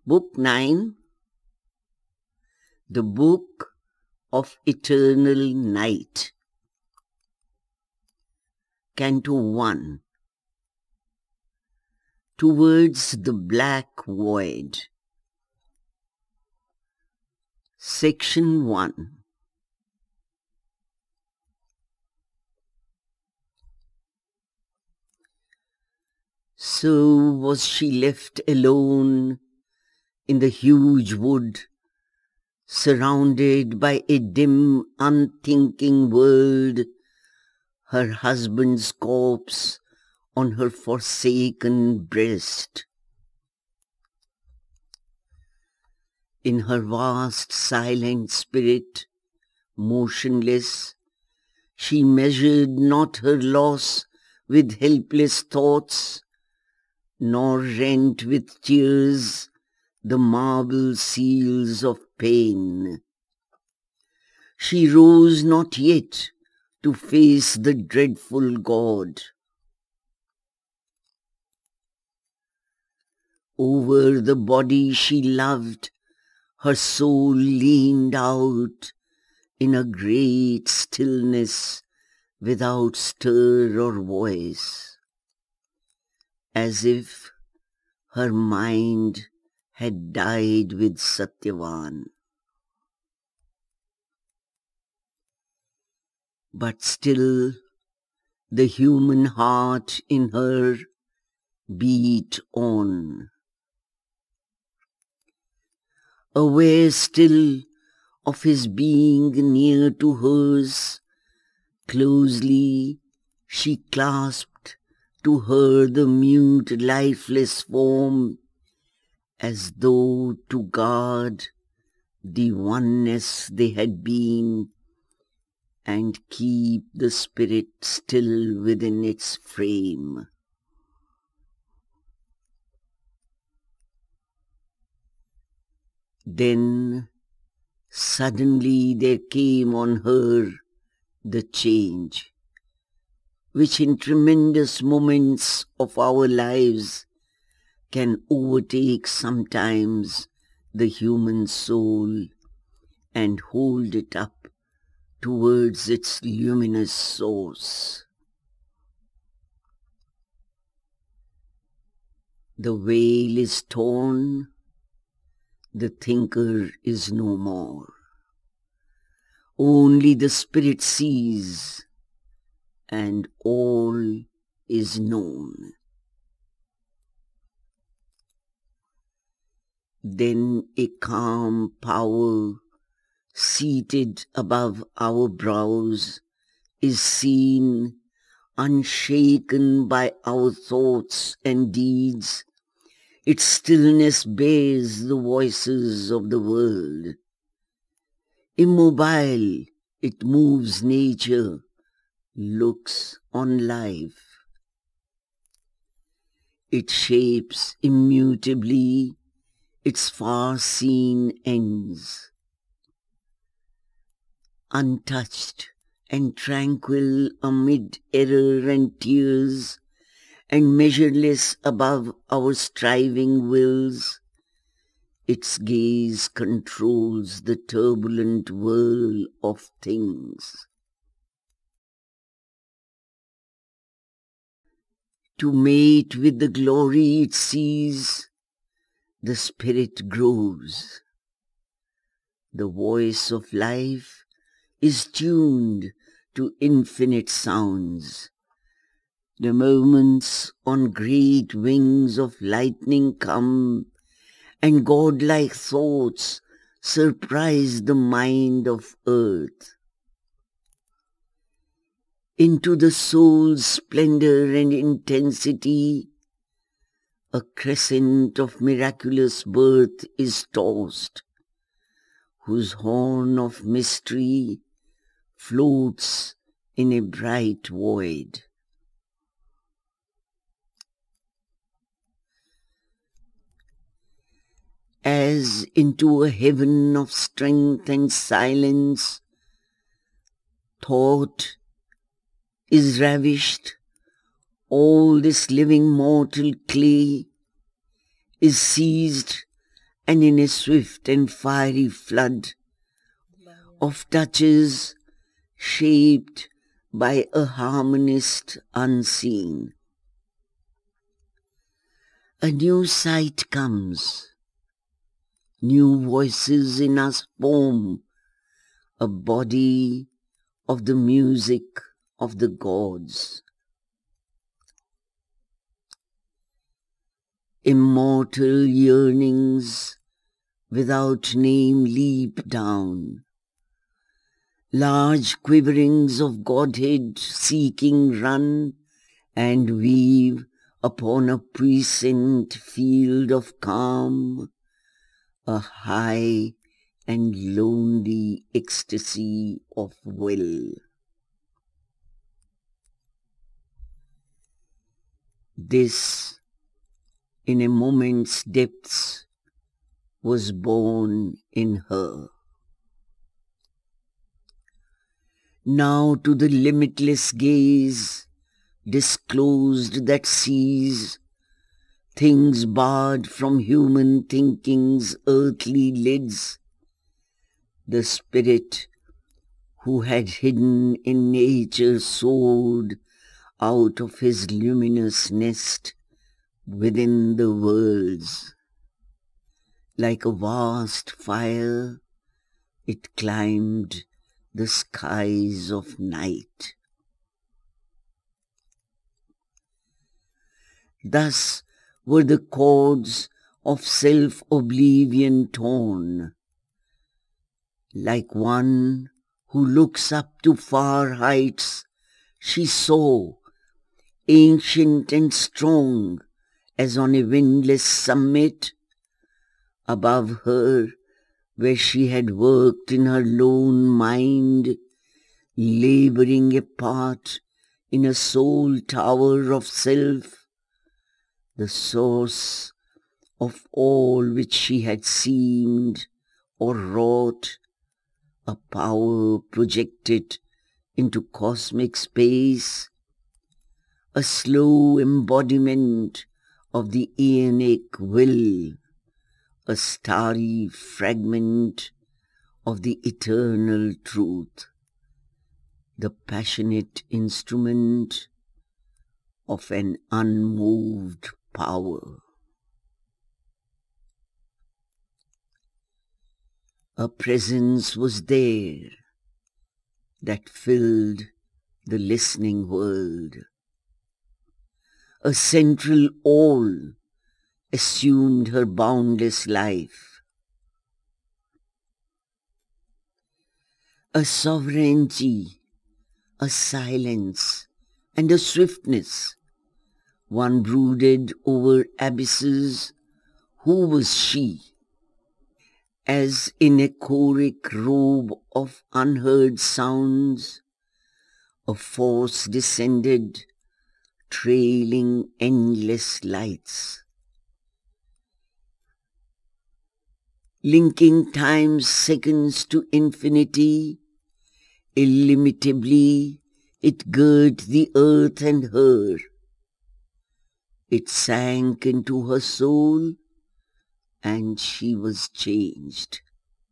Book 9, The Book of Eternal Night. Canto 1. Towards the Black Void. Section 1. So was she left alone in the huge wood, surrounded by a dim, unthinking world, her husband's corpse on her forsaken breast. In her vast, silent spirit, motionless, she measured not her loss with helpless thoughts, nor rent with tears the marble seals of pain. She rose not yet to face the dreadful God. Over the body she loved, her soul leaned out in a great stillness without stir or voice, as if her mind had died with Satyavan. But still the human heart in her beat on. Aware still of his being near to hers, closely she clasped to her the mute, lifeless form, as though to guard the oneness they had been and keep the spirit still within its frame. Then suddenly there came on her the change, which in tremendous moments of our lives can overtake sometimes the human soul and hold it up towards its luminous source. The veil is torn, the thinker is no more. Only the spirit sees, and all is known. Then a calm power seated above our brows is seen, unshaken by our thoughts and deeds. Its stillness bears the voices of the world. Immobile, it moves nature, looks on life. It shapes immutably its far-seen ends. Untouched and tranquil amid error and tears, and measureless above our striving wills, its gaze controls the turbulent whirl of things. To mate with the glory it sees, the spirit grows. The voice of life is tuned to infinite sounds. The moments on great wings of lightning come, and godlike thoughts surprise the mind of earth. Into the soul's splendor and intensity, a crescent of miraculous birth is tossed, whose horn of mystery floats in a bright void. As into a heaven of strength and silence, thought is ravished, all this living mortal clay is seized and in a swift and fiery flood of touches shaped by a harmonist unseen. A new sight comes, new voices in us form a body of the music of the gods. Immortal yearnings without name leap down, large quiverings of Godhead seeking run and weave upon a puissant field of calm, a high and lonely ecstasy of will. This, in a moment's depths, was born in her. Now to the limitless gaze, disclosed that sees things barred from human thinking's earthly lids, the spirit who had hidden in nature soared out of his luminous nest within the worlds. Like a vast fire, it climbed the skies of night. Thus were the cords of self-oblivion torn. Like one who looks up to far heights, she saw, ancient and strong as on a windless summit, above her, where she had worked in her lone mind, laboring apart in a soul tower of self, the source of all which she had seemed or wrought, a power projected into cosmic space, a slow embodiment of the aeonic will, a starry fragment of the eternal truth, the passionate instrument of an unmoved power. A presence was there that filled the listening world. A central all assumed her boundless life. A sovereignty, a silence, and a swiftness. One brooded over abysses. Who was she? As in a choric robe of unheard sounds, a force descended, trailing endless lights. Linking time's seconds to infinity, illimitably it girt the earth and her. It sank into her soul, and she was changed.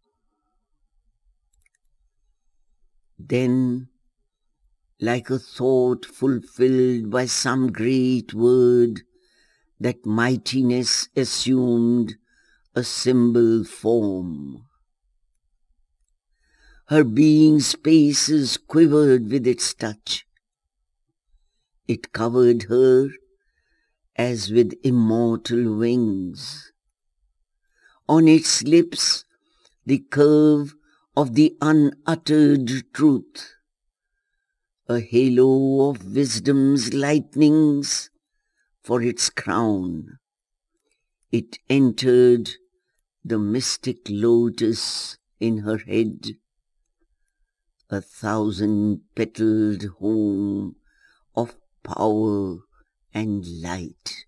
Then, like a thought fulfilled by some great word, that mightiness assumed a symbol form. Her being's spaces quivered with its touch. It covered her as with immortal wings. On its lips, the curve of the unuttered truth, a halo of wisdom's lightnings for its crown. It entered the mystic lotus in her head, a thousand-petaled home of power and light.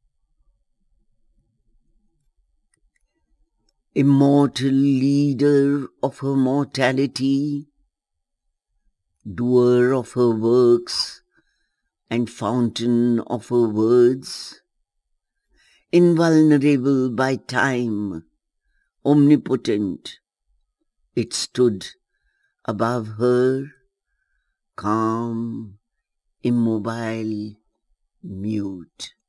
Immortal leader of her mortality, doer of her works and fountain of her words, invulnerable by time, omnipotent. It stood above her, calm, immobile, mute.